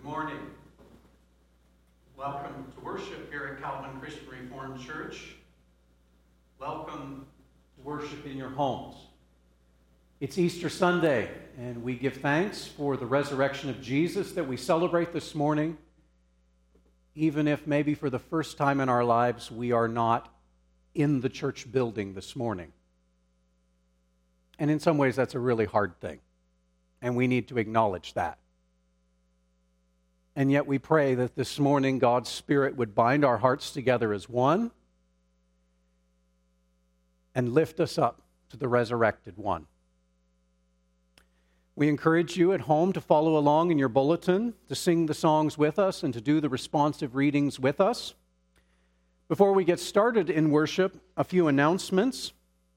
Good morning. Welcome to worship here at Calvin Christian Reformed Church. Welcome to worship in your homes. It's Easter Sunday, and we give thanks for the resurrection of Jesus that we celebrate this morning, even if maybe for the first time in our lives we are not in the church building this morning. And in some ways that's a really hard thing, and we need to acknowledge that. And yet we pray that this morning God's Spirit would bind our hearts together as one and lift us up to the resurrected one. We encourage you at home to follow along in your bulletin, to sing the songs with us, and to do the responsive readings with us. Before we get started in worship, a few announcements.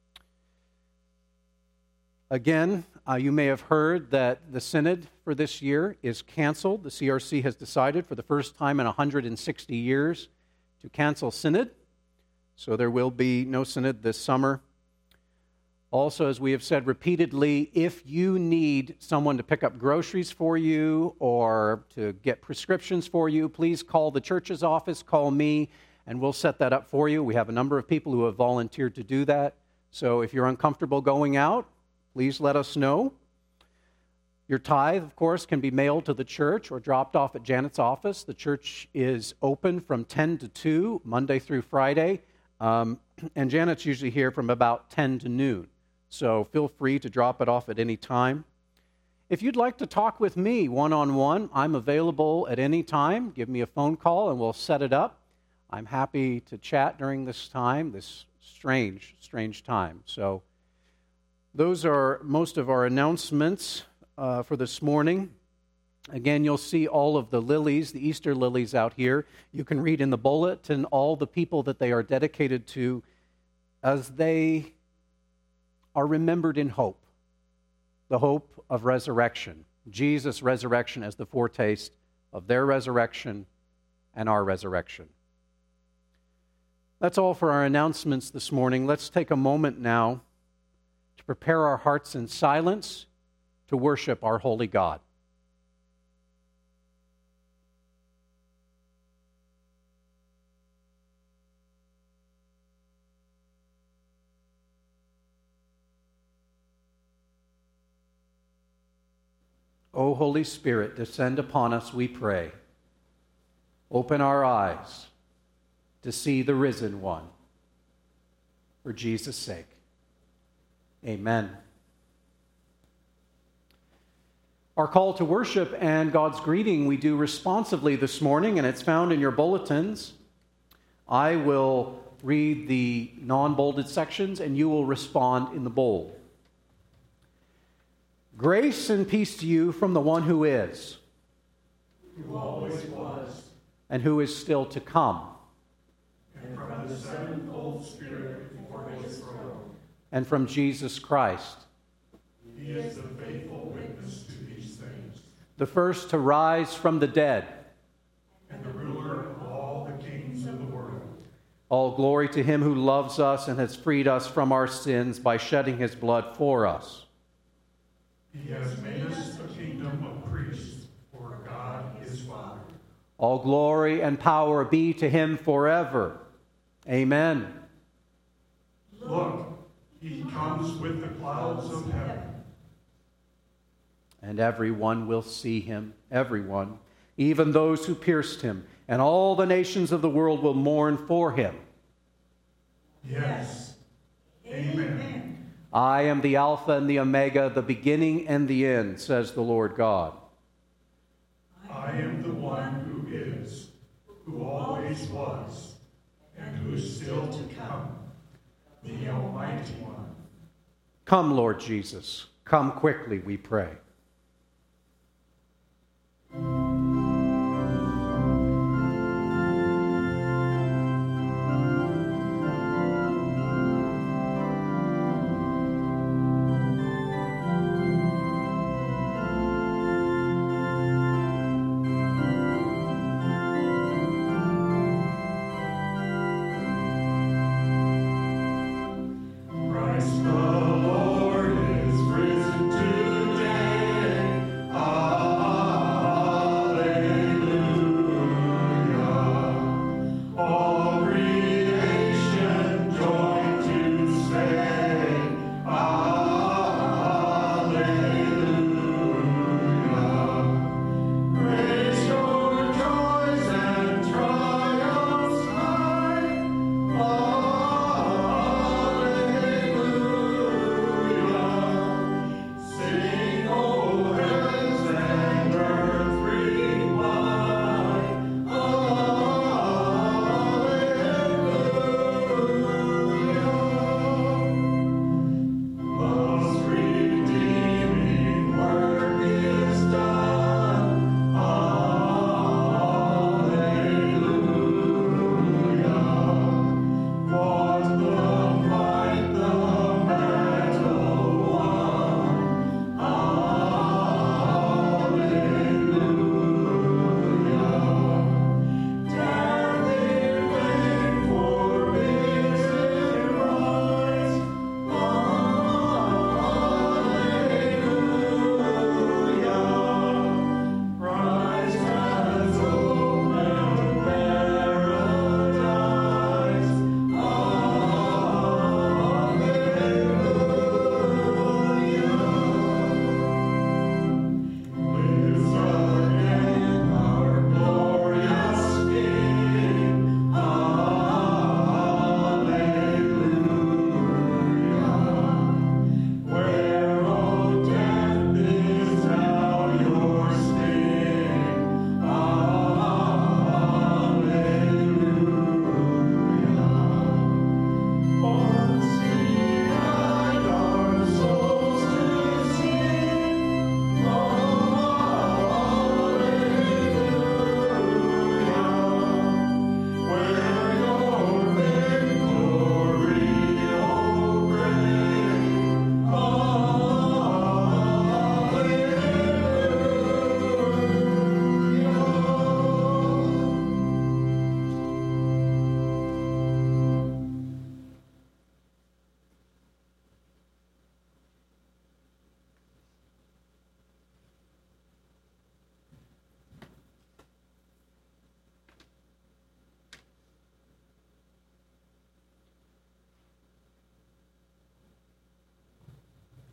Again, you may have heard that the Synod for this year is canceled. The CRC has decided for the first time in 160 years to cancel Synod. So there will be no Synod this summer. Also, as we have said repeatedly, if you need someone to pick up groceries for you or to get prescriptions for you, please call the church's office, call me, and we'll set that up for you. We have a number of people who have volunteered to do that. So if you're uncomfortable going out, please let us know. Your tithe, of course, can be mailed to the church or dropped off at Janet's office. The church is open from 10 to 2, Monday through Friday, and Janet's usually here from about 10 to noon. So feel free to drop it off at any time. If you'd like to talk with me one-on-one, I'm available at any time. Give me a phone call and we'll set it up. I'm happy to chat during this time, this strange time. So those are most of our announcements for this morning. Again, you'll see all of the lilies, the Easter lilies out here. You can read in the bulletin all the people that they are dedicated to as they are remembered in hope, the hope of resurrection, Jesus' resurrection as the foretaste of their resurrection and our resurrection. That's all for our announcements this morning. Let's take a moment now to prepare our hearts in silence to worship our holy God. O Holy Spirit, descend upon us, we pray. Open our eyes to see the risen one. For Jesus' sake. Amen. Our call to worship and God's greeting we do responsively this morning, and it's found in your bulletins. I will read the non-bolded sections, and you will respond in the bold. Grace and peace to you from the one who is, who always was, and who is still to come, and from the sevenfold Spirit before his throne, and from Jesus Christ, he is the faithful witness to these things, the first to rise from the dead, and the ruler of all the kings of the world. All glory to him who loves us and has freed us from our sins by shedding his blood for us. He has made us a kingdom of priests for God his Father. All glory and power be to him forever. Amen. Look, he comes with the clouds of heaven. And everyone will see him, everyone, even those who pierced him, and all the nations of the world will mourn for him. Yes. Amen. I am the Alpha and the Omega, the beginning and the end, says the Lord God. I am the one who is, who always was, and who is still to come, the Almighty One. Come, Lord Jesus. Come quickly, we pray. Christ the Lord is risen today.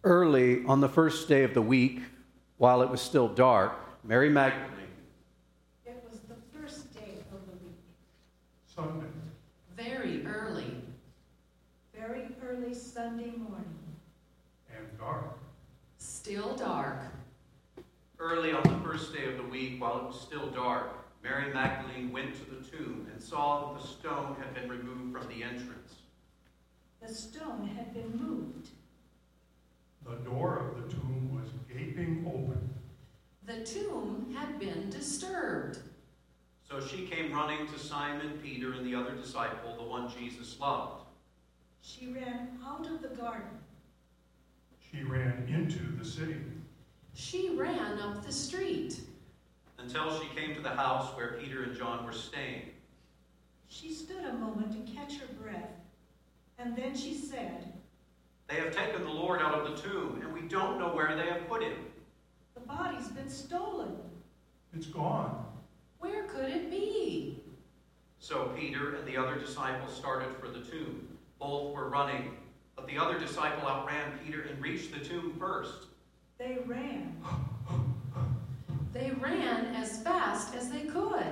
Early on the first day of the week, while it was still dark, Mary Magdalene. It was the first day of the week. Sunday. Very early. Very early Sunday morning. And dark. Still dark. Early on the first day of the week, while it was still dark, Mary Magdalene went to the tomb and saw that the stone had been removed from the entrance. The stone had been moved. The door of the tomb was gaping open. The tomb had been disturbed. So she came running to Simon, Peter, and the other disciple, the one Jesus loved. She ran out of the garden. She ran into the city. She ran up the street. Until she came to the house where Peter and John were staying. She stood a moment to catch her breath, and then she said, "They have taken the Lord out of the tomb, and we don't know where they have put him." "The body's been stolen. It's gone. Where could it be?" So Peter and the other disciple started for the tomb. Both were running, but the other disciple outran Peter and reached the tomb first. They ran. They ran as fast as they could.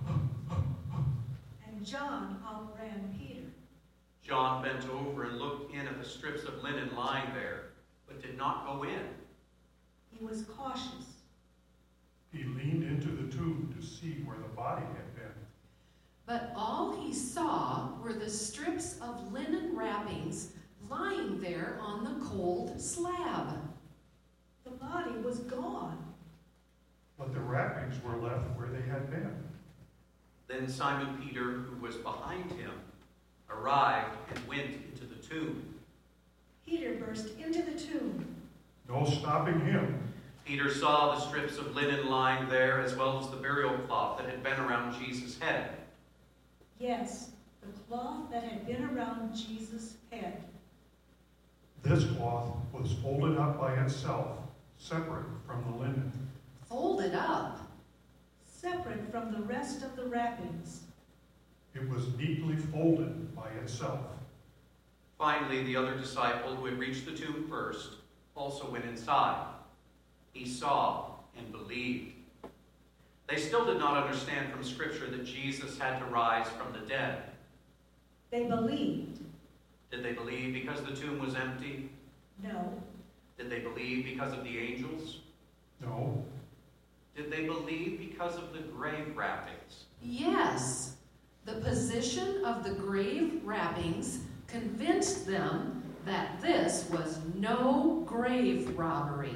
And John outran Peter. John bent over and looked in at the strips of linen lying there, but did not go in. He was cautious. He leaned into the tomb to see where the body had been. But all he saw were the strips of linen wrappings lying there on the cold slab. The body was gone. But the wrappings were left where they had been. Then Simon Peter, who was behind him, arrived and went into the tomb. Peter burst into the tomb. No stopping him. Peter saw the strips of linen lying there, as well as the burial cloth that had been around Jesus' head. Yes, the cloth that had been around Jesus' head. This cloth was folded up by itself, separate from the linen. Folded up? Separate from the rest of the wrappings. It was neatly folded by itself. Finally, the other disciple, who had reached the tomb first, also went inside. He saw and believed. They still did not understand from Scripture that Jesus had to rise from the dead. They believed. Did they believe because the tomb was empty? No. Did they believe because of the angels? No. Did they believe because of the grave wrappings? Yes. The position of the grave wrappings convinced them that this was no grave robbery.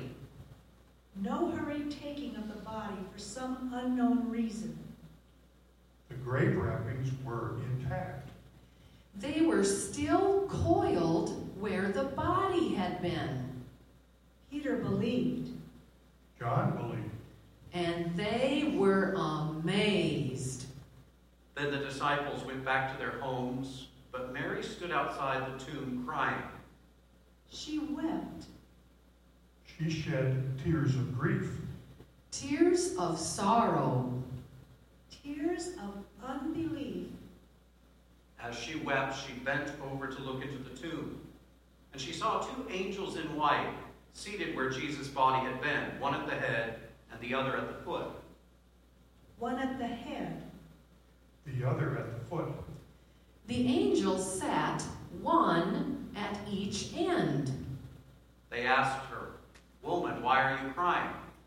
No hurried taking of the body for some unknown reason. The grave wrappings were intact. They were still coiled where the body had been. Peter believed. John believed. And they were amazed. Then the disciples went back to their homes, but Mary stood outside the tomb crying. She wept. She shed tears of grief. Tears of sorrow. Tears of unbelief. As she wept, she bent over to look into the tomb. And she saw two angels in white, seated where Jesus' body had been, one at the head and the other at the foot. One at the head. The other at the foot. The angels sat, one at each end. They asked her, "Woman, why are you crying?"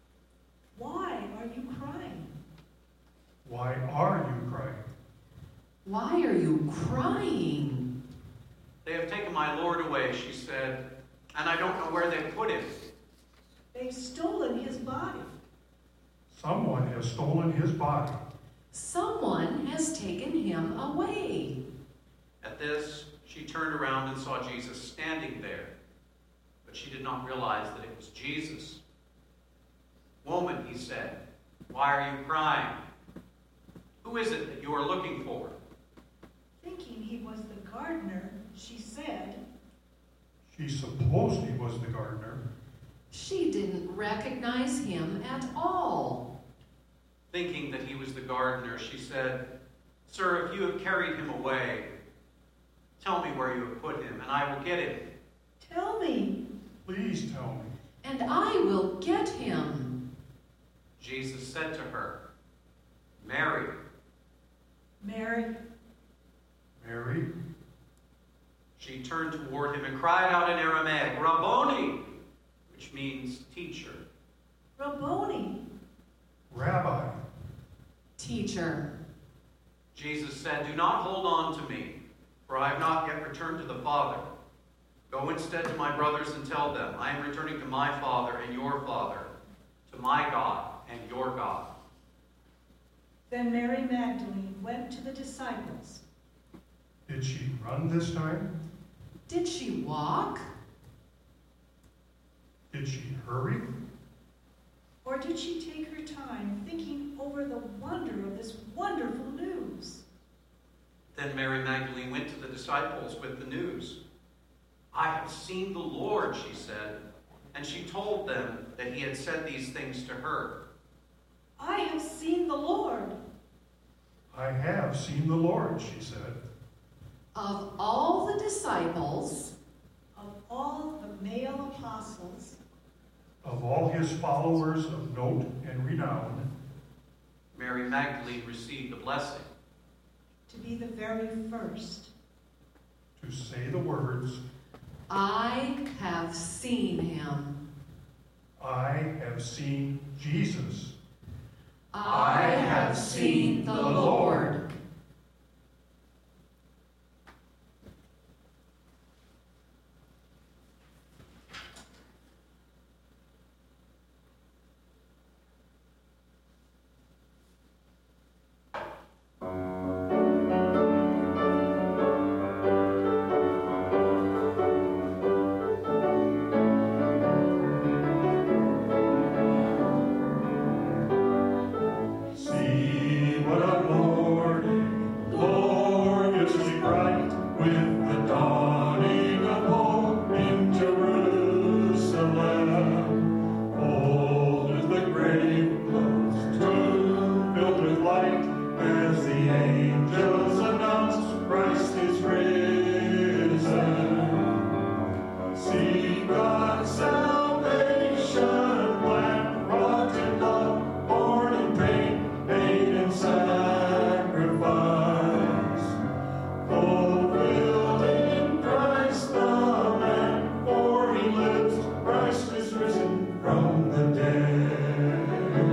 Why are you crying? Why are you crying? Why are you crying? "They have taken my Lord away," she said, "and I don't know where they've put him." They've stolen his body. Someone has stolen his body. Someone has taken him away. At this, she turned around and saw Jesus standing there, but she did not realize that it was Jesus. "Woman," he said, "why are you crying? Who is it that you are looking for?" Thinking he was the gardener, she said. She supposed he was the gardener. She didn't recognize him at all. Thinking that he was the gardener, she said, "Sir, if you have carried him away, tell me where you have put him, and I will get him." Tell me. Please tell me. And I will get him. Jesus said to her, Mary. Mary. Mary? She turned toward him and cried out in Aramaic, Rabboni, which means teacher. Rabboni. Rabbi. Teacher. Jesus said, Do not hold on to me, for I have not yet returned to the Father. Go instead to my brothers and tell them, I am returning to my Father and your Father, to my God and your God. Then Mary Magdalene went to the disciples. Did she run this time? Did she walk? Did she hurry? Or did she take her time thinking over the wonder of this wonderful news? Then Mary Magdalene went to the disciples with the news. I have seen the Lord, she said, and she told them that he had said these things to her. I have seen the Lord. I have seen the Lord, she said. Of all the disciples, Of all the male apostles, Of all his followers of note and renown, Mary Magdalene received the blessing. to be the very first. to say the words, I have seen him. I have seen Jesus. I have seen the Lord. See what a morning, gloriously bright, with the dawning of hope in Jerusalem. Old is the grave closed, tomb filled with light, as the angels announce Christ is risen. See God's salvation plan, wrought in love, born in pain, made in sacrifice, fulfilled in Christ the man, for he lives, Christ is risen from the dead.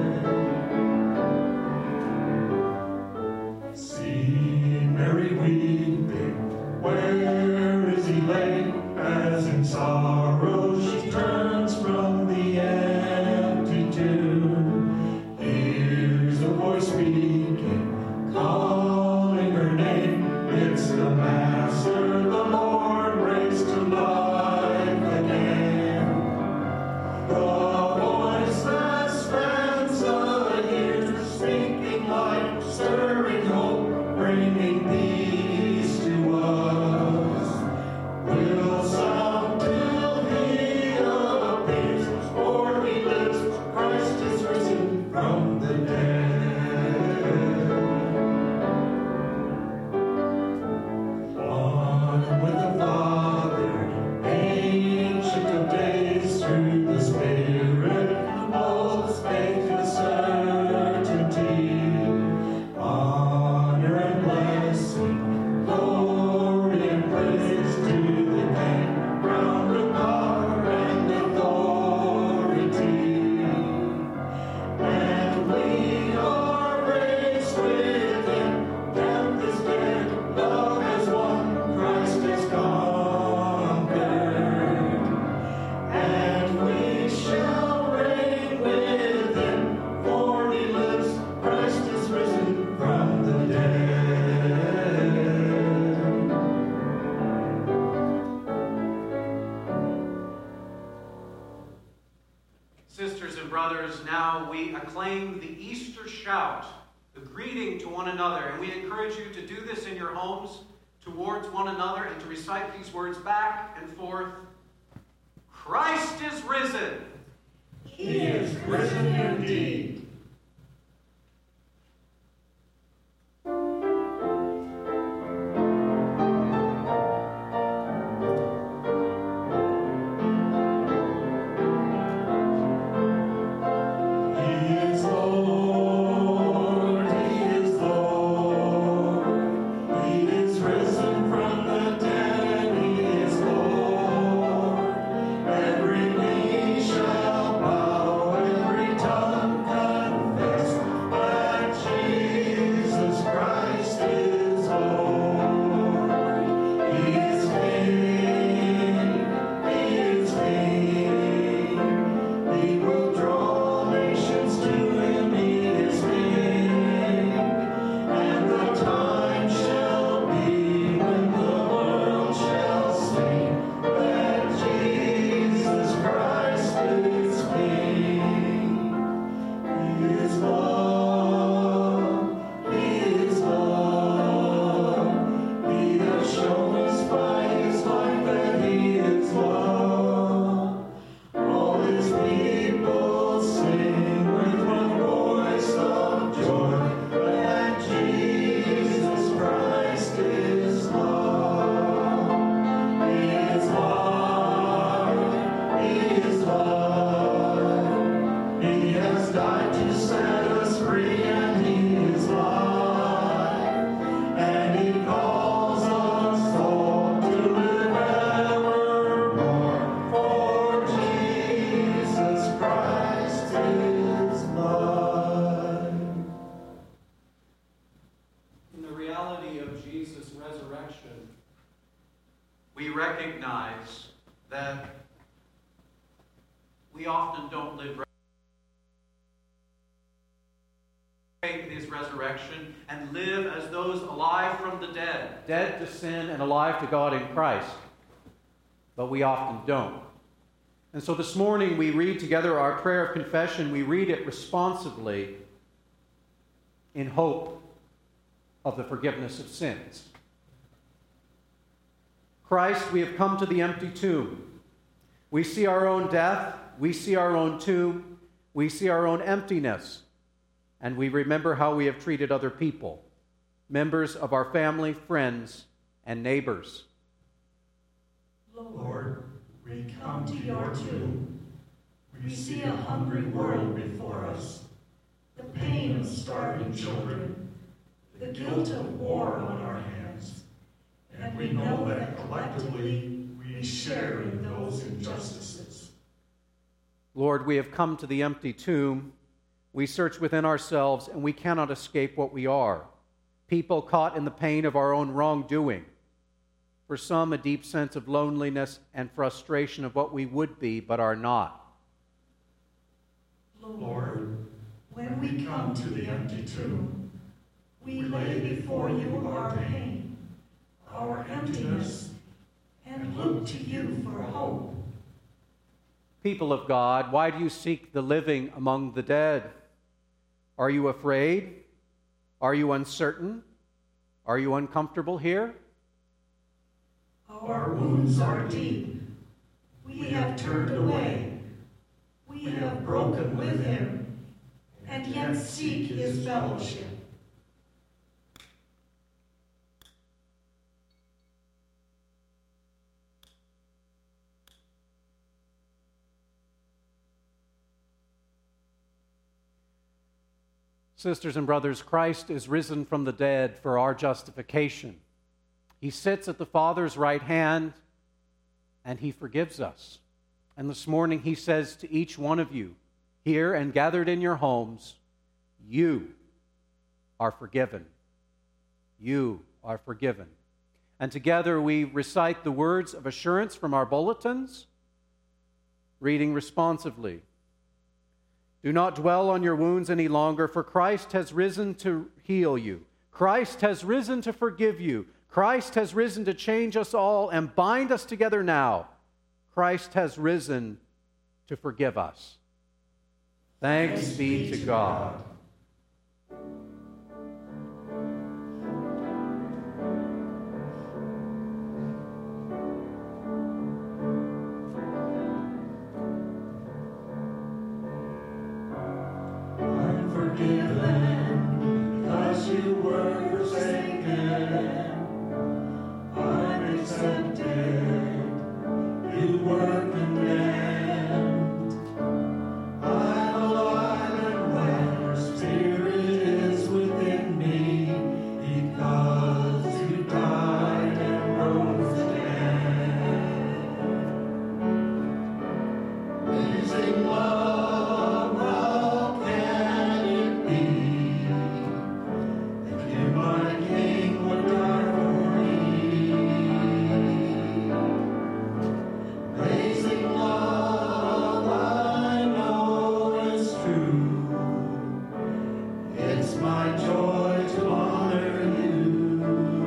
See Mary weeping, where is he laid? As in sorrow she turns from the empty tomb, hears a voice speaking, calling her name. It's the Master, the Lord, raised to life again. The voice that spans the years, speaking life, stirring hope, bringing peace to us, will sound till he appears, for he lives, Christ is risen from the dead. One with the Father, ancient of days, through the Spirit, holds faith to certainty. Honor and blessing, glory and praise to the King, crowned with power and authority. And we are raised with him. Death is dead, love has won, Christ has conquered. And we shall reign with him, for he lives, Christ is risen from the dead. Sisters and brothers, now we acclaim the Easter shout, the greeting to one another, and we encourage you to do this in your homes towards one another and to recite these words back and forth. Christ is risen. He is risen indeed. resurrection and live as those alive from the dead, dead to sin and alive to God in Christ. But we often don't. And so this morning we read together our prayer of confession. We read it responsively in hope of the forgiveness of sins. Christ, we have come to the empty tomb. We see our own death. We see our own tomb. We see our own emptiness. And we remember how we have treated other people, members of our family, friends, and neighbors. Lord, we come to your tomb. We see a hungry world before us, the pain of starving children, the guilt of war on our hands, and we know that collectively we share in those injustices. Lord, we have come to the empty tomb. We search within ourselves, and we cannot escape what we are. People caught in the pain of our own wrongdoing. For some, a deep sense of loneliness and frustration of what we would be but are not. Lord, when we come to the empty tomb, we lay before you our pain, our emptiness, and look to you for hope. People of God, why do you seek the living among the dead? Are you afraid? Are you uncertain? Are you uncomfortable here? Our wounds are deep. We have turned away. We have broken with him, and yet seek his fellowship. Sisters and brothers, Christ is risen from the dead for our justification. He sits at the Father's right hand, and he forgives us. And this morning he says to each one of you, here and gathered in your homes, you are forgiven. You are forgiven. And together we recite the words of assurance from our bulletins, reading responsively. Do not dwell on your wounds any longer, for Christ has risen to heal you. Christ has risen to forgive you. Christ has risen to change us all and bind us together now. Christ has risen to forgive us. Thanks be to God. Forgiven because you were forsaken. I'm accepted. You were condemned. I'm alive and well. Your spirit is within me because you died and rose again. Amazing love, how can it be that you, my King, would die for me? Amazing love, I know it's true. It's my joy to honor you.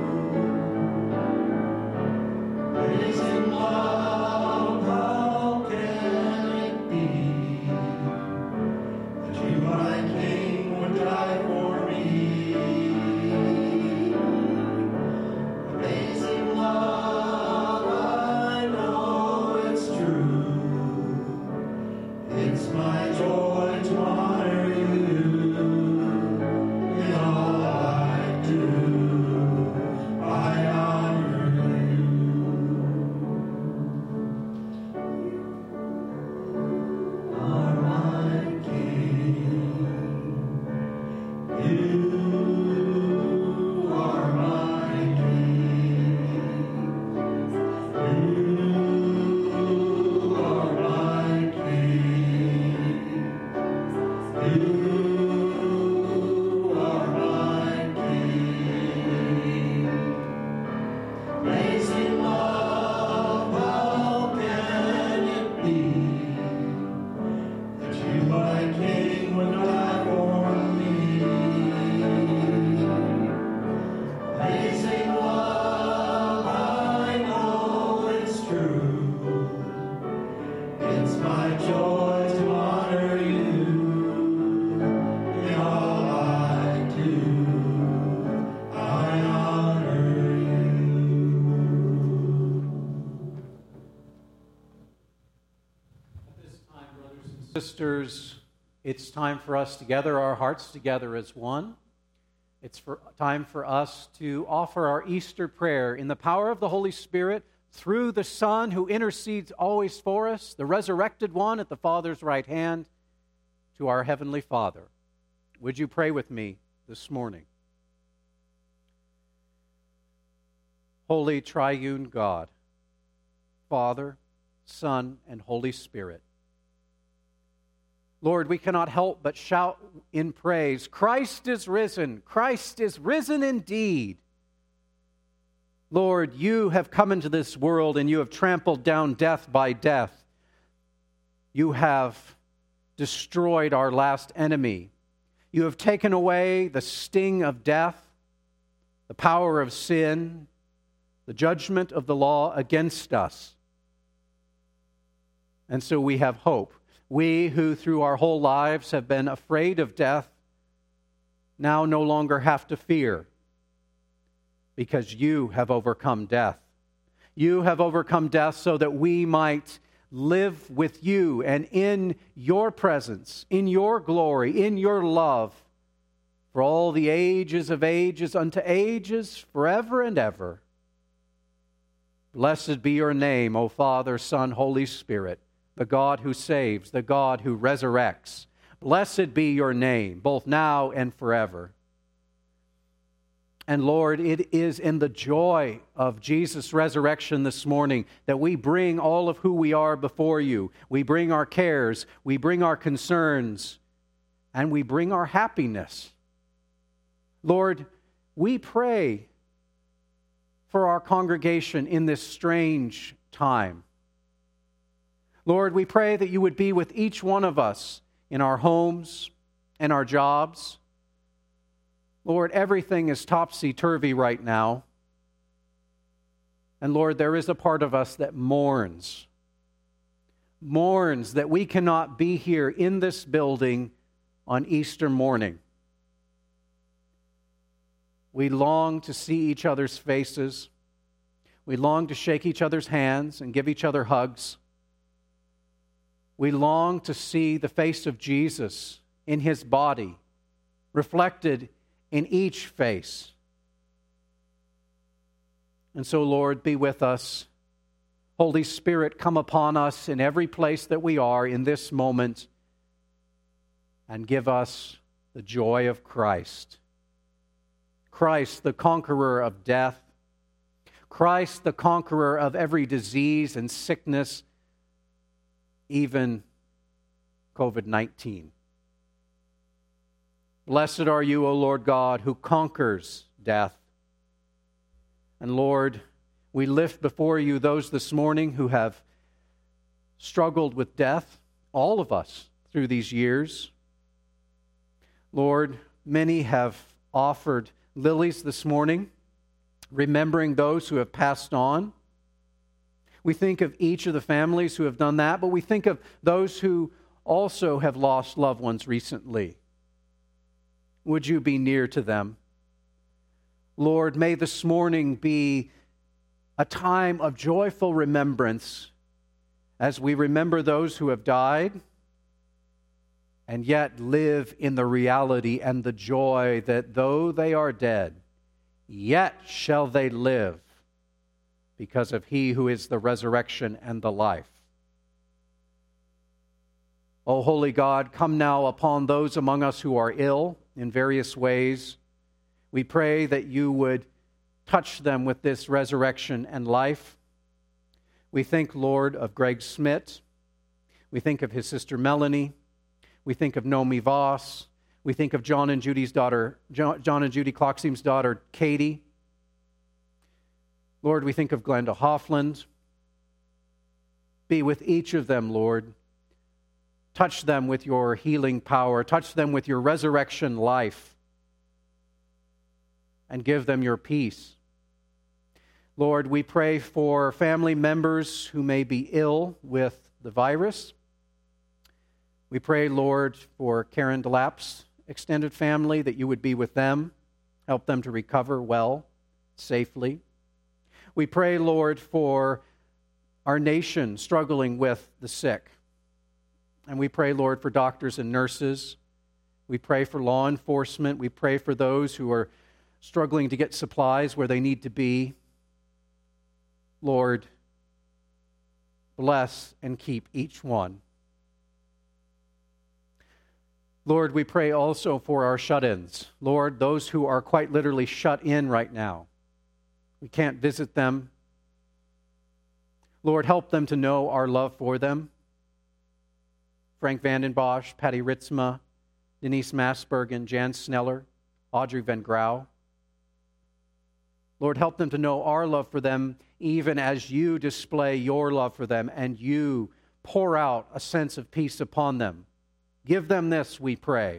Amazing love, how can it be that you, my King, would die for me? Amazing love, I know it's true. It's my joy to honor you. In all I do, I honor you. Are my King. You are my King. You are my King. You are my King. Amazing love, how can it be that you, my King, would die for me? Sisters, it's time for us to gather our hearts together as one. It's time for us to offer our Easter prayer in the power of the Holy Spirit through the Son who intercedes always for us, the resurrected one at the Father's right hand, to our Heavenly Father. Would you pray with me this morning? Holy Triune God, Father, Son, and Holy Spirit. Lord, we cannot help but shout in praise, Christ is risen. Christ is risen indeed. Lord, you have come into this world and you have trampled down death by death. You have destroyed our last enemy. You have taken away the sting of death, the power of sin, the judgment of the law against us. And so we have hope. We who through our whole lives have been afraid of death now no longer have to fear, because you have overcome death. You have overcome death so that we might live with you and in your presence, in your glory, in your love, for all the ages of ages unto ages, forever and ever. Blessed be your name, O Father, Son, Holy Spirit, the God who saves, the God who resurrects. Blessed be your name, both now and forever. And Lord, it is in the joy of Jesus' resurrection this morning that we bring all of who we are before you. We bring our cares, we bring our concerns, and we bring our happiness. Lord, we pray for our congregation in this strange time. Lord, we pray that you would be with each one of us in our homes and our jobs. Lord, everything is topsy-turvy right now. And Lord, there is a part of us that mourns that we cannot be here in this building on Easter morning. We long to see each other's faces. We long to shake each other's hands and give each other hugs. We long to see the face of Jesus in his body, reflected in each face. And so, Lord, be with us. Holy Spirit, come upon us in every place that we are in this moment and give us the joy of Christ. Christ, the conqueror of death. Christ, the conqueror of every disease and sickness, even COVID-19. Blessed are you, O Lord God, who conquers death. And Lord, we lift before you those this morning who have struggled with death, all of us through these years. Lord, many have offered lilies this morning, remembering those who have passed on. We think of each of the families who have done that, but we think of those who also have lost loved ones recently. Would you be near to them? Lord, may this morning be a time of joyful remembrance as we remember those who have died and yet live in the reality and the joy that though they are dead, yet shall they live, because of he who is the resurrection and the life. O holy God, come now upon those among us who are ill in various ways. We pray that you would touch them with this resurrection and life. We think, Lord, of Greg Smith. We think of his sister Melanie. We think of Nomi Voss. We think of John and Judy Klockseem's daughter, Katie. Lord, we think of Glenda Hoffland. Be with each of them, Lord. Touch them with your healing power. Touch them with your resurrection life. And give them your peace. Lord, we pray for family members who may be ill with the virus. We pray, Lord, for Karen DeLapp's extended family, that you would be with them, help them to recover well, safely. We pray, Lord, for our nation struggling with the sick. And we pray, Lord, for doctors and nurses. We pray for law enforcement. We pray for those who are struggling to get supplies where they need to be. Lord, bless and keep each one. Lord, we pray also for our shut-ins. Lord, those who are quite literally shut in right now. We can't visit them. Lord, help them to know our love for them. Frank Vandenbosch, Patty Ritzma, Denise Masbergen, Jan Sneller, Audrey Van Grau. Lord, help them to know our love for them even as you display your love for them and you pour out a sense of peace upon them. Give them this, we pray.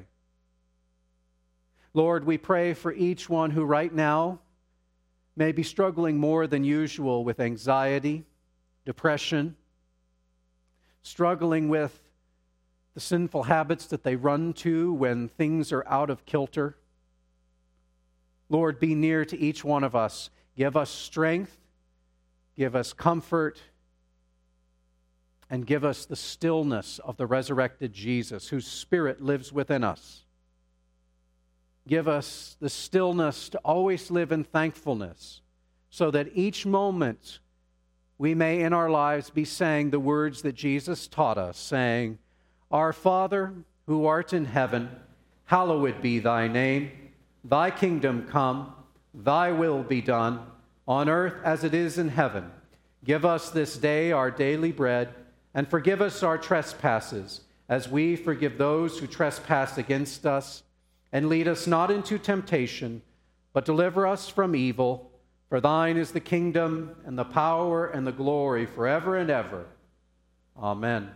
Lord, we pray for each one who right now may be struggling more than usual with anxiety, depression, struggling with the sinful habits that they run to when things are out of kilter. Lord, be near to each one of us. Give us strength, give us comfort, and give us the stillness of the resurrected Jesus, whose Spirit lives within us. Give us the stillness to always live in thankfulness, so that each moment we may in our lives be saying the words that Jesus taught us, saying, Our Father, who art in heaven, hallowed be thy name. Thy kingdom come, thy will be done, on earth as it is in heaven. Give us this day our daily bread, and forgive us our trespasses, as we forgive those who trespass against us. And lead us not into temptation, but deliver us from evil. For thine is the kingdom, and the power, and the glory, forever and ever. Amen.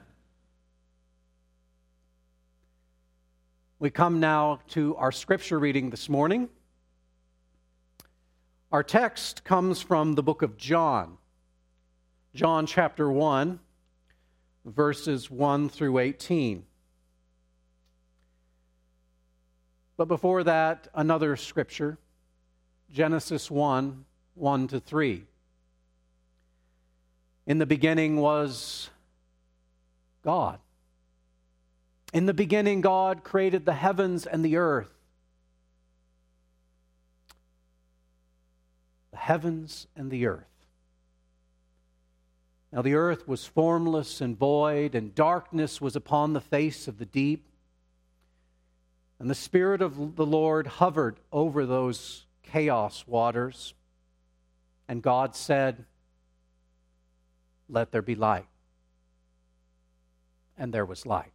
We come now to our scripture reading this morning. Our text comes from the book of John. John chapter 1, verses 1 through 18. But before that, another scripture, Genesis 1, 1 to 3. In the beginning was God. In the beginning, God created the heavens and the earth. The heavens and the earth. Now the earth was formless and void, and darkness was upon the face of the deep. And the Spirit of the Lord hovered over those chaos waters. And God said, Let there be light. And there was light.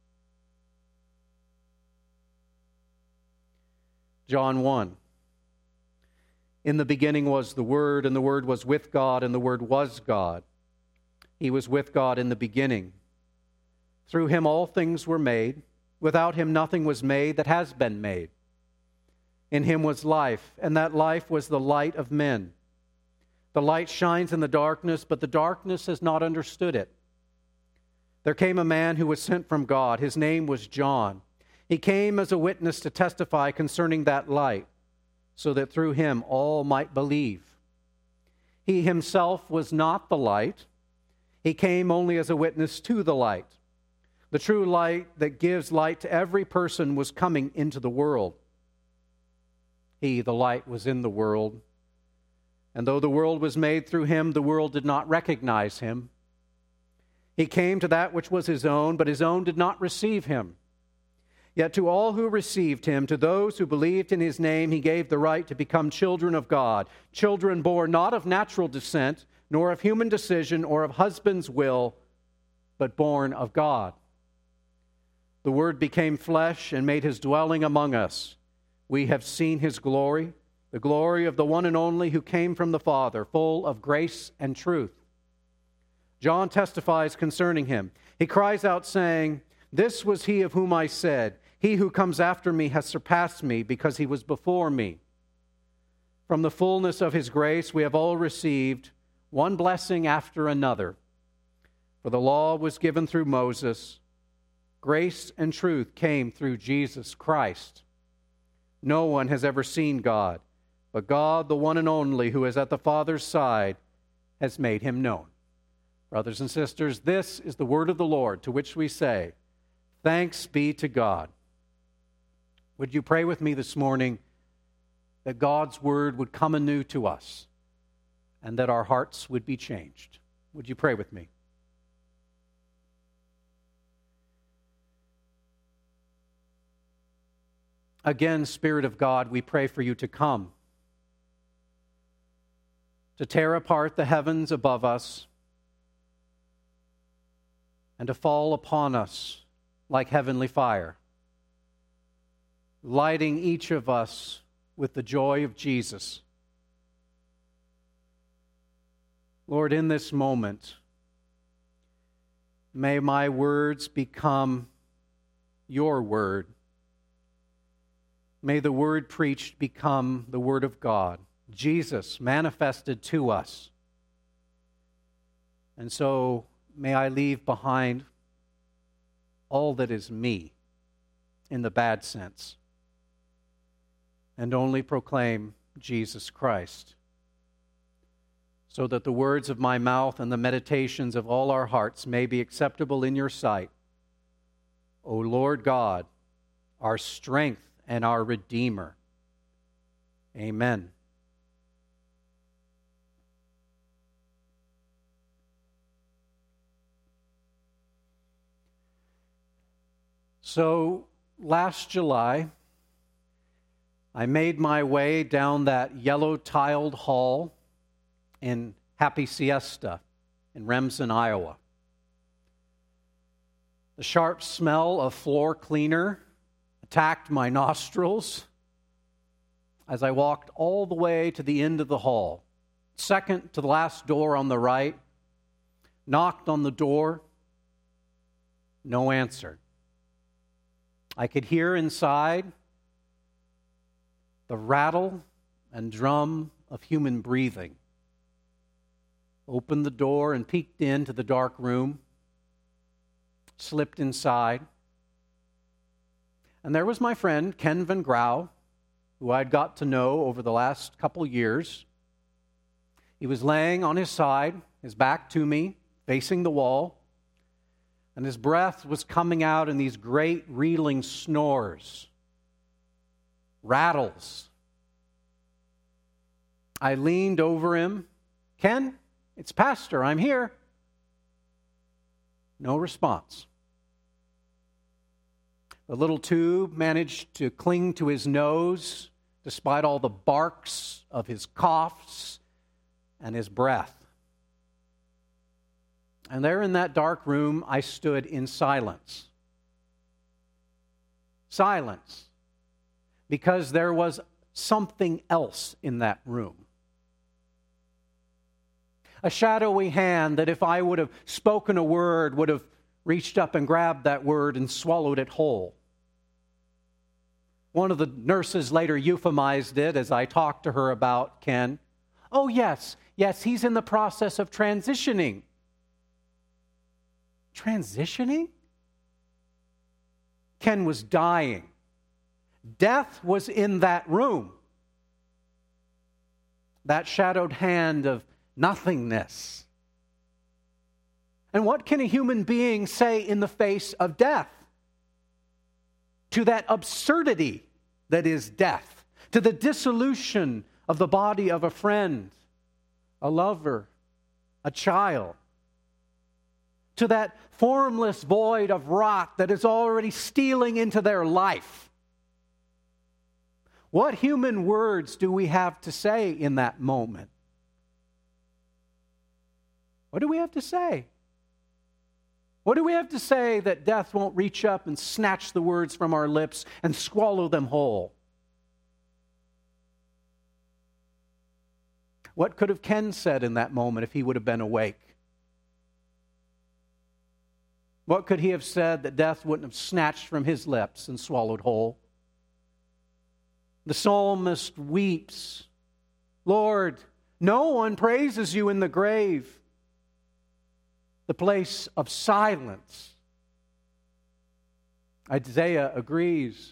John 1. In the beginning was the Word, and the Word was with God, and the Word was God. He was with God in the beginning. Through him all things were made. Without him nothing was made that has been made. In him was life, and that life was the light of men. The light shines in the darkness, but the darkness has not understood it. There came a man who was sent from God. His name was John. He came as a witness to testify concerning that light, so that through him all might believe. He himself was not the light. He came only as a witness to the light. The true light that gives light to every person was coming into the world. He, the light, was in the world. And though the world was made through him, the world did not recognize him. He came to that which was his own, but his own did not receive him. Yet to all who received him, to those who believed in his name, he gave the right to become children of God, children born not of natural descent, nor of human decision, or of husband's will, but born of God. The Word became flesh and made his dwelling among us. We have seen his glory, the glory of the one and only who came from the Father, full of grace and truth. John testifies concerning him. He cries out, saying, This was he of whom I said, He who comes after me has surpassed me, because he was before me. From the fullness of his grace we have all received one blessing after another. For the law was given through Moses. Grace and truth came through Jesus Christ. No one has ever seen God, but God, the one and only, who is at the Father's side, has made him known. Brothers and sisters, this is the word of the Lord, to which we say, thanks be to God. Would you pray with me this morning that God's word would come anew to us and that our hearts would be changed? Would you pray with me? Again, Spirit of God, we pray for you to come, to tear apart the heavens above us, and to fall upon us like heavenly fire, lighting each of us with the joy of Jesus. Lord, in this moment, may my words become your word. May the word preached become the word of God, Jesus manifested to us. And so may I leave behind all that is me in the bad sense and only proclaim Jesus Christ, so that the words of my mouth and the meditations of all our hearts may be acceptable in your sight, O Lord God, our strength and our Redeemer. Amen. So, last July, I made my way down that yellow-tiled hall in Happy Siesta in Remsen, Iowa. The sharp smell of floor cleaner attacked my nostrils as I walked all the way to the end of the hall, second to the last door on the right, knocked on the door, no answer. I could hear inside the rattle and drum of human breathing. Opened the door and peeked into the dark room, slipped inside. And there was my friend, Ken Van Grau, who I'd got to know over the last couple years. He was laying on his side, his back to me, facing the wall, and his breath was coming out in these great reeling snores, rattles. I leaned over him. Ken, it's Pastor, I'm here. No response. The little tube managed to cling to his nose despite all the barks of his coughs and his breath. And there in that dark room, I stood in silence. Silence. Because there was something else in that room. A shadowy hand that if I would have spoken a word, would have reached up and grabbed that word and swallowed it whole. One of the nurses later euphemized it as I talked to her about Ken. Oh, yes, he's in the process of transitioning. Transitioning? Ken was dying. Death was in that room. That shadowed hand of nothingness. And what can a human being say in the face of death? To that absurdity that is death, to the dissolution of the body of a friend, a lover, a child, to that formless void of rot that is already stealing into their life. What human words do we have to say in that moment? What do we have to say? What do we have to say that death won't reach up and snatch the words from our lips and swallow them whole? What could have Ken said in that moment if he would have been awake? What could he have said that death wouldn't have snatched from his lips and swallowed whole? The psalmist weeps, Lord, no one praises you in the grave, the place of silence. Isaiah agrees.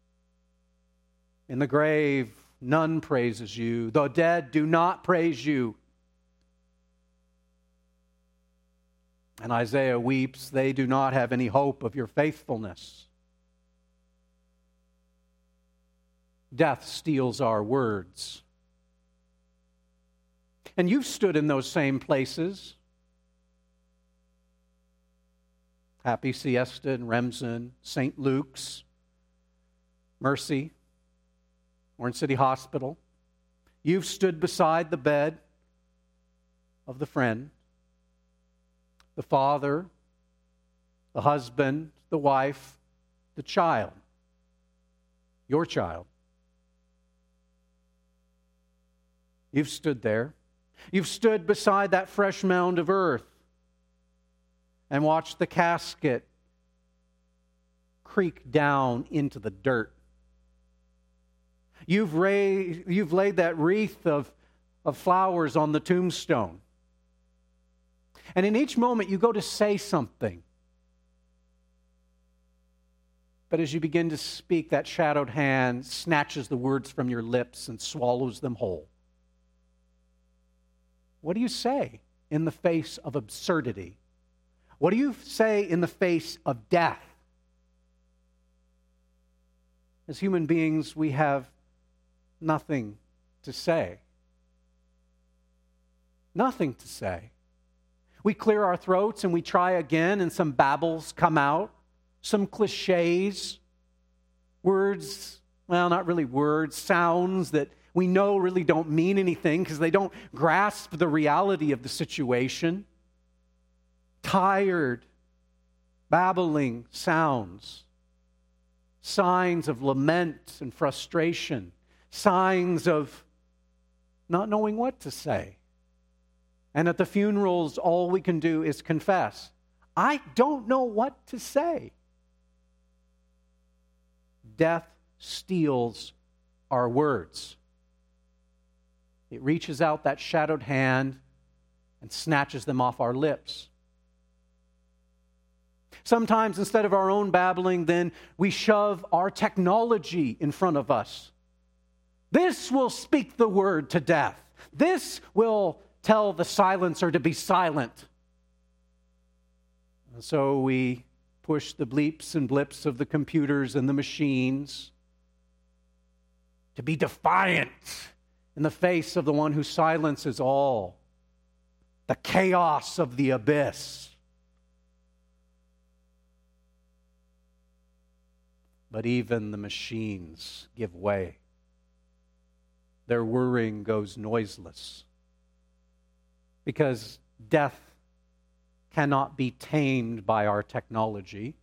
In the grave, none praises you. The dead do not praise you. And Isaiah weeps, they do not have any hope of your faithfulness. Death steals our words. And you've stood in those same places. Happy Siesta in Remsen, St. Luke's, Mercy, Orange City Hospital. You've stood beside the bed of the friend, the father, the husband, the wife, the child, your child. You've stood there. You've stood beside that fresh mound of earth and watched the casket creak down into the dirt. You've laid that wreath of flowers on the tombstone. And in each moment you go to say something. But as you begin to speak, that shadowed hand snatches the words from your lips and swallows them whole. What do you say in the face of absurdity? What do you say in the face of death? As human beings, we have nothing to say. Nothing to say. We clear our throats and we try again, and some babbles come out, some cliches, words, well, not really words, sounds that we know really don't mean anything because they don't grasp the reality of the situation. Tired, babbling sounds, signs of lament and frustration, signs of not knowing what to say. And at the funerals, all we can do is confess, I don't know what to say. Death steals our words. It reaches out that shadowed hand and snatches them off our lips. Sometimes instead of our own babbling, then we shove our technology in front of us. This will speak the word to death. This will tell the silencer to be silent. And so we push the bleeps and blips of the computers and the machines to be defiant in the face of the one who silences all, the chaos of the abyss. But even the machines give way. Their whirring goes noiseless. Because death cannot be tamed by our technology.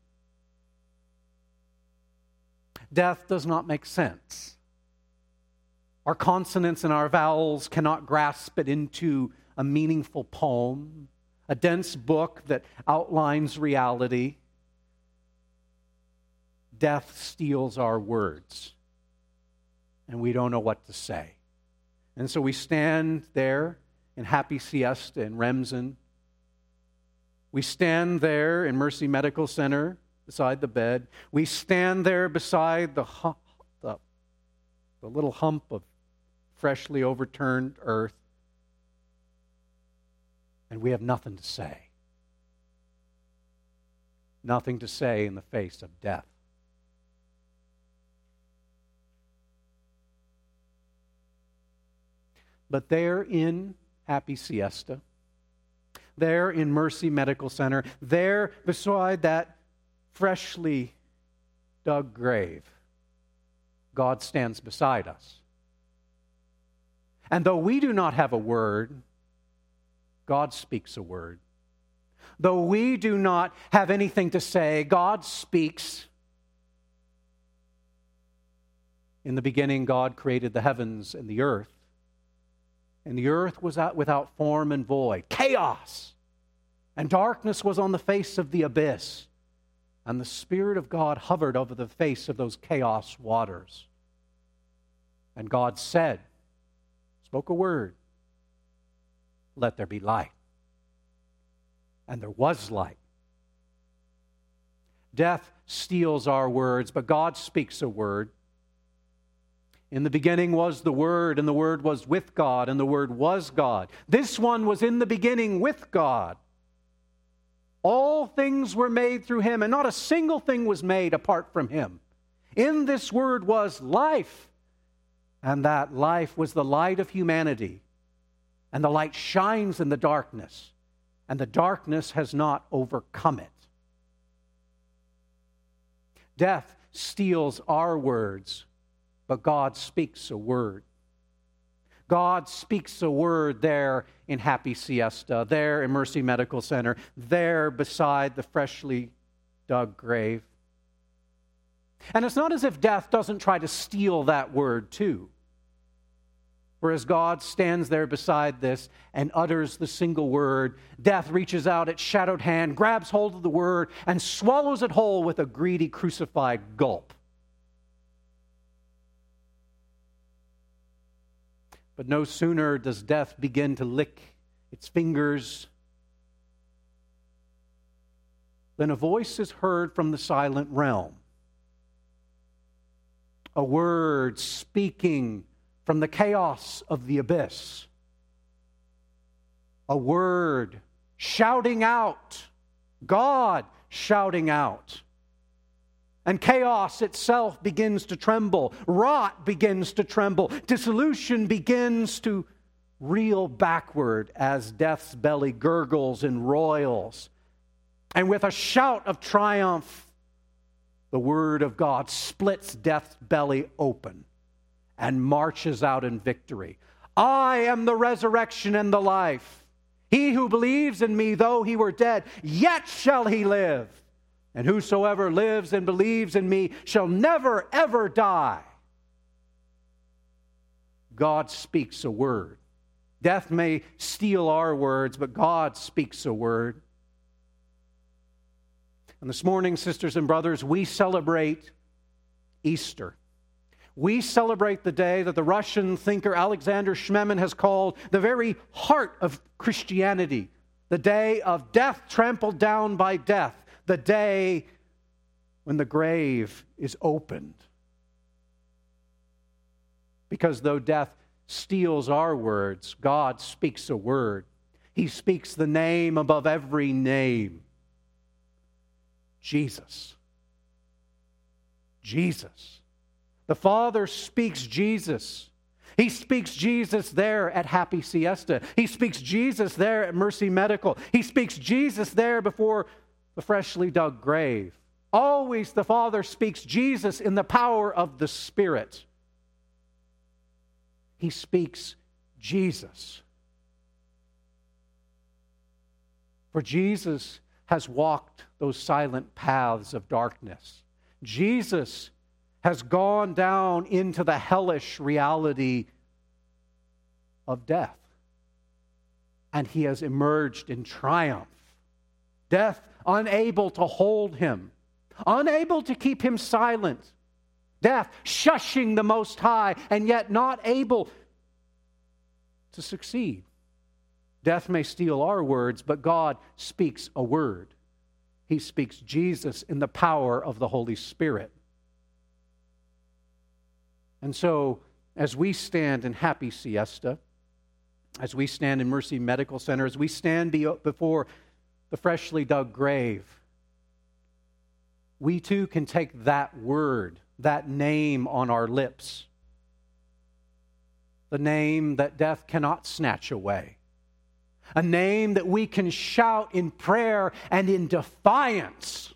Death does not make sense. Our consonants and our vowels cannot grasp it into a meaningful poem, a dense book that outlines reality. Death steals our words, and we don't know what to say. And so we stand there in Happy Siesta in Remsen. We stand there in Mercy Medical Center beside the bed. We stand there beside the little hump of freshly overturned earth, and we have nothing to say. Nothing to say in the face of death. But there in Happy Siesta, there in Mercy Medical Center, there beside that freshly dug grave, God stands beside us. And though we do not have a word, God speaks a word. Though we do not have anything to say, God speaks. In the beginning, God created the heavens and the earth. And the earth was without form and void. Chaos! And darkness was on the face of the abyss. And the Spirit of God hovered over the face of those chaos waters. And God said, spoke a word, let there be light. And there was light. Death steals our words, but God speaks a word. In the beginning was the Word, and the Word was with God, and the Word was God. This one was in the beginning with God. All things were made through him, and not a single thing was made apart from him. In this word was life, and that life was the light of humanity. And the light shines in the darkness, and the darkness has not overcome it. Death steals our words, but God speaks a word. God speaks a word there in Happy Siesta, there in Mercy Medical Center, there beside the freshly dug grave. And it's not as if death doesn't try to steal that word too. For as God stands there beside this and utters the single word, death reaches out its shadowed hand, grabs hold of the word, and swallows it whole with a greedy, crucified gulp. But no sooner does death begin to lick its fingers than a voice is heard from the silent realm. A word speaking from the chaos of the abyss. A word shouting out, God shouting out. And chaos itself begins to tremble. Rot begins to tremble. Dissolution begins to reel backward as death's belly gurgles and roils. And with a shout of triumph, the word of God splits death's belly open and marches out in victory. I am the resurrection and the life. He who believes in me, though he were dead, yet shall he live. And whosoever lives and believes in me shall never, ever die. God speaks a word. Death may steal our words, but God speaks a word. And this morning, sisters and brothers, we celebrate Easter. We celebrate the day that the Russian thinker Alexander Shmemin has called the very heart of Christianity, the day of death trampled down by death, the day when the grave is opened. Because though death steals our words, God speaks a word. He speaks the name above every name. Jesus. Jesus. The Father speaks Jesus. He speaks Jesus there at Happy Siesta. He speaks Jesus there at Mercy Medical. He speaks Jesus there before the freshly dug grave. Always the Father speaks Jesus in the power of the Spirit. He speaks Jesus. For Jesus has walked those silent paths of darkness. Jesus has gone down into the hellish reality of death. And he has emerged in triumph. Death unable to hold him, unable to keep him silent. Death shushing the Most High and yet not able to succeed. Death may steal our words, but God speaks a word. He speaks Jesus in the power of the Holy Spirit. And so, as we stand in Happy Siesta, as we stand in Mercy Medical Center, as we stand before the freshly dug grave, we too can take that word, that name on our lips, the name that death cannot snatch away, a name that we can shout in prayer and in defiance,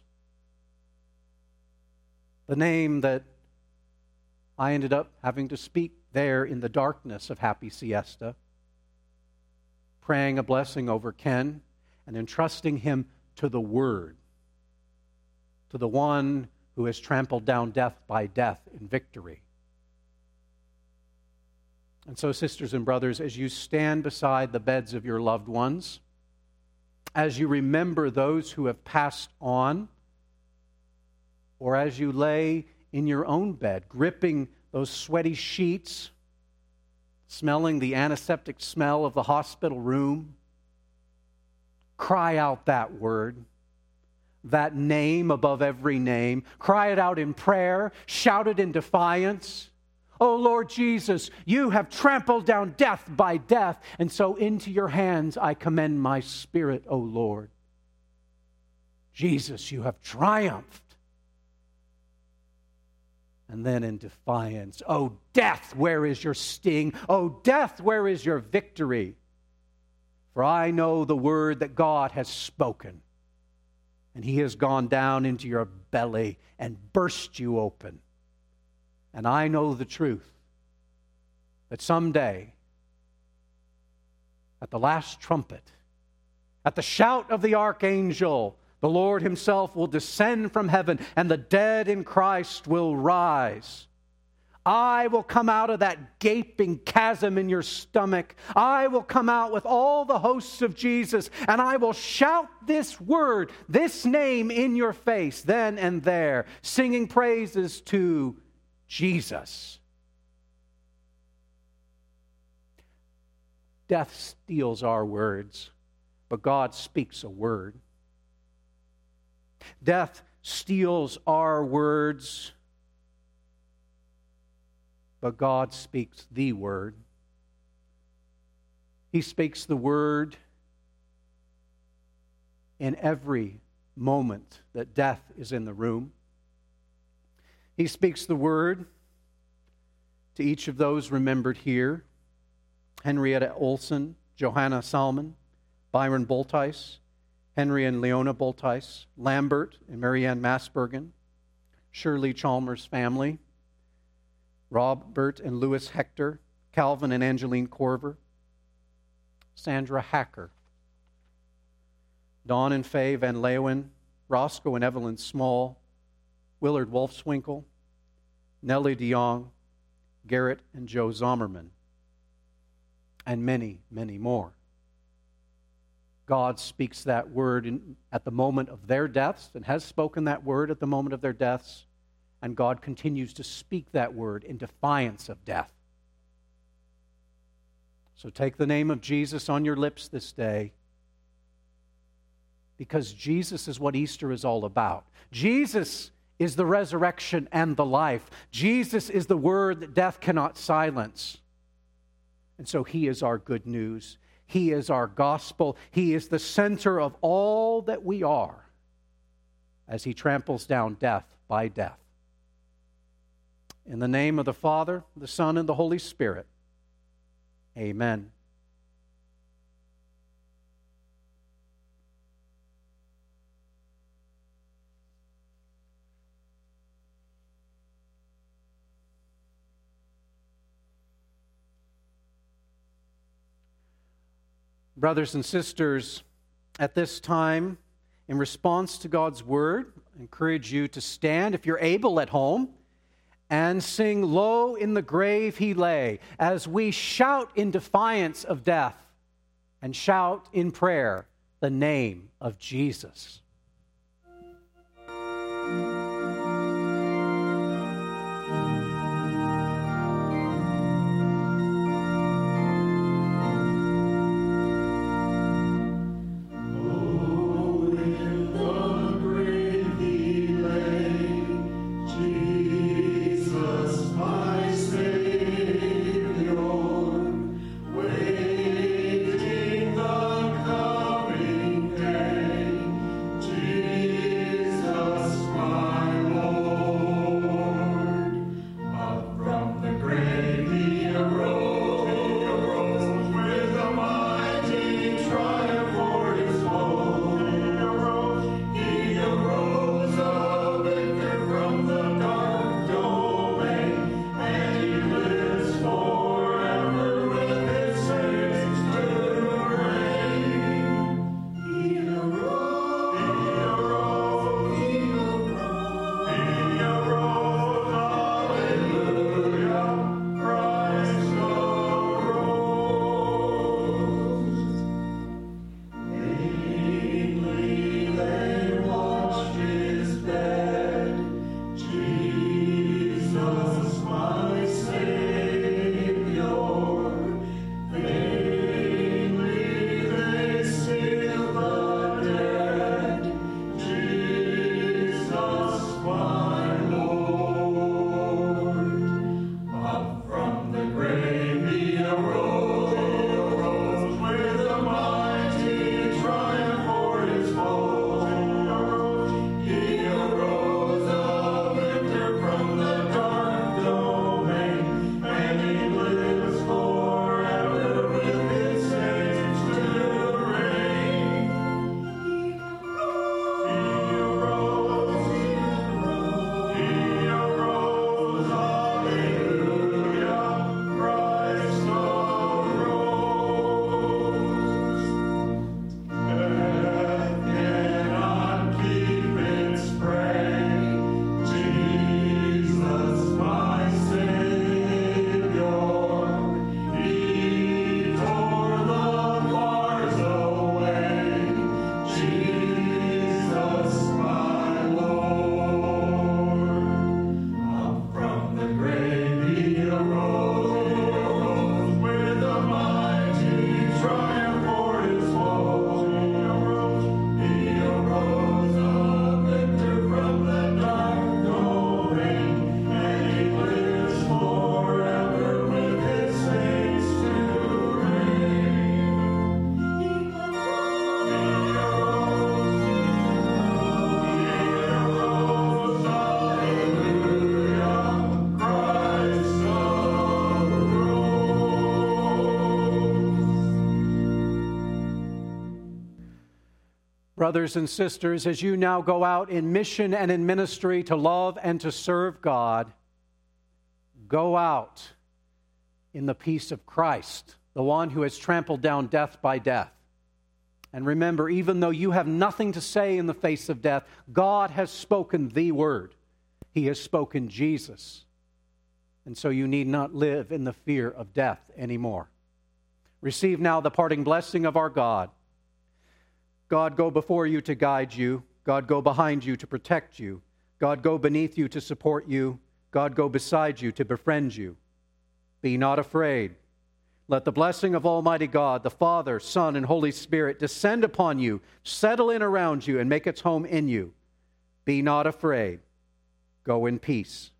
the name that I ended up having to speak there in the darkness of Happy Siesta, praying a blessing over Ken and entrusting him to the Word, to the one who has trampled down death by death in victory. And so, sisters and brothers, as you stand beside the beds of your loved ones, as you remember those who have passed on, or as you lay in your own bed, gripping those sweaty sheets, smelling the antiseptic smell of the hospital room, cry out that word, that name above every name. Cry it out in prayer, shout it in defiance. Oh Lord Jesus, you have trampled down death by death, and so into your hands I commend my spirit, O Lord. Jesus, you have triumphed. And then in defiance, oh, death, where is your sting? Oh, death, where is your victory? For I know the word that God has spoken, and he has gone down into your belly and burst you open. And I know the truth, that someday, at the last trumpet, at the shout of the archangel, the Lord himself will descend from heaven, and the dead in Christ will rise. I will come out of that gaping chasm in your stomach. I will come out with all the hosts of Jesus, and I will shout this word, this name in your face, then and there, singing praises to Jesus. Death steals our words, but God speaks a word. Death steals our words, but God speaks the word. He speaks the word in every moment that death is in the room. He speaks the word to each of those remembered here: Henrietta Olson, Johanna Salmon, Byron Boltice, Henry and Leona Boltice, Lambert and Marianne Masbergen, Shirley Chalmers' family, Robert and Louis Hector, Calvin and Angeline Corver, Sandra Hacker, Dawn and Faye Van Leeuwen, Roscoe and Evelyn Small, Willard Wolfswinkle, Nellie DeYoung, Garrett and Joe Zommerman, and many, many more. God speaks that word at the moment of their deaths, and has spoken that word at the moment of their deaths, and God continues to speak that word in defiance of death. So take the name of Jesus on your lips this day, because Jesus is what Easter is all about. Jesus is the resurrection and the life. Jesus is the word that death cannot silence. And so he is our good news. He is our gospel. He is the center of all that we are as he tramples down death by death. In the name of the Father, the Son, and the Holy Spirit, amen. Brothers and sisters, at this time, in response to God's word, I encourage you to stand, if you're able at home, and sing "Lo, in the grave he lay," as we shout in defiance of death and shout in prayer the name of Jesus. brothers and sisters, as you now go out in mission and in ministry to love and to serve God, go out in the peace of Christ, the one who has trampled down death by death. And remember, even though you have nothing to say in the face of death, God has spoken the word. He has spoken Jesus. And so you need not live in the fear of death anymore. Receive now the parting blessing of our God. God go before you to guide you. God go behind you to protect you. God go beneath you to support you. God go beside you to befriend you. Be not afraid. Let the blessing of Almighty God, the Father, Son, and Holy Spirit descend upon you, settle in around you, and make its home in you. Be not afraid. Go in peace.